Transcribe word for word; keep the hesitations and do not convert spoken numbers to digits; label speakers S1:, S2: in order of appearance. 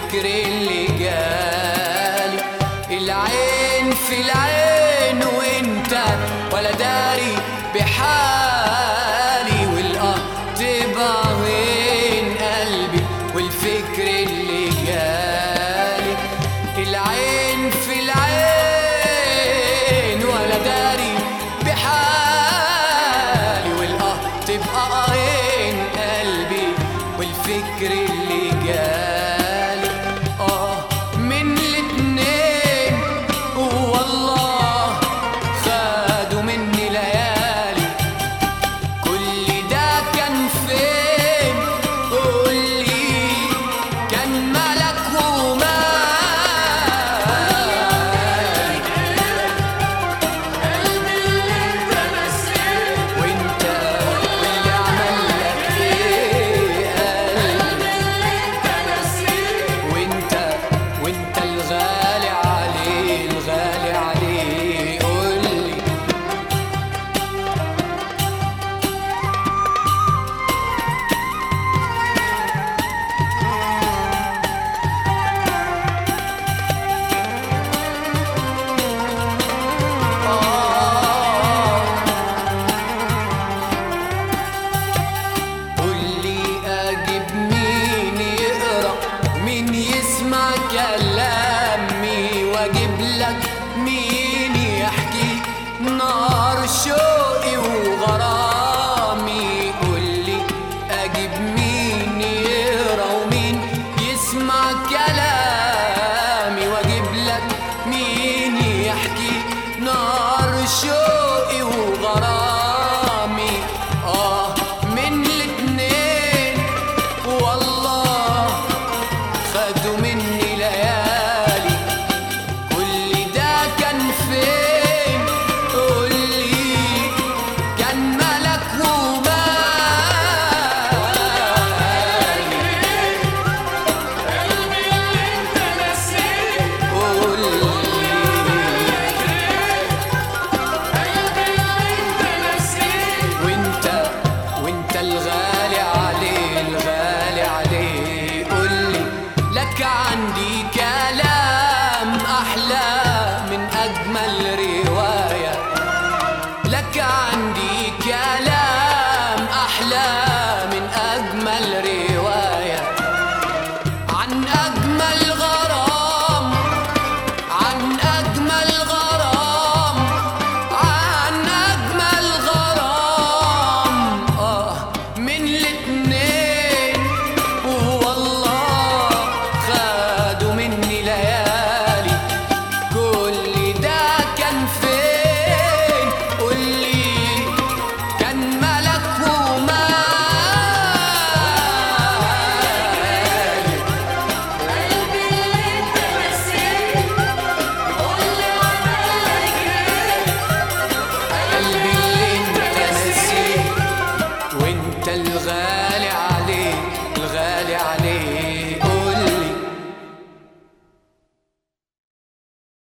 S1: والفكر اللي جالي. العين في العين وانت ولا داري بحالي، والقهر تبقى وين قلبي والفكر اللي جالي. العين في العين ولا داري بحالي، والقهر تبقى وين قلبي والفكر اللي جالي. اه من الاتنين والله خدوا مني ليالي، كل ده كان فين؟ قولي كان ملك ومال،
S2: قلبي اللي انت نسيت
S1: وانت واللي عمل لك ايه؟
S2: قلبي اللي انت نسيت
S1: وانت وانت الغالي عليه الغالي عليه قولي. آه قولي اجيب مين يقرا مين يسمع كلامي، واجيب لك مين يحكي نار شوقي وغرامي. قولي اجيب مين يقرا ومين يسمع كلامي، واجيب لك مين يحكي نار شوقي وغرامي. اه من الاتنين والله خدوا مني ليالي،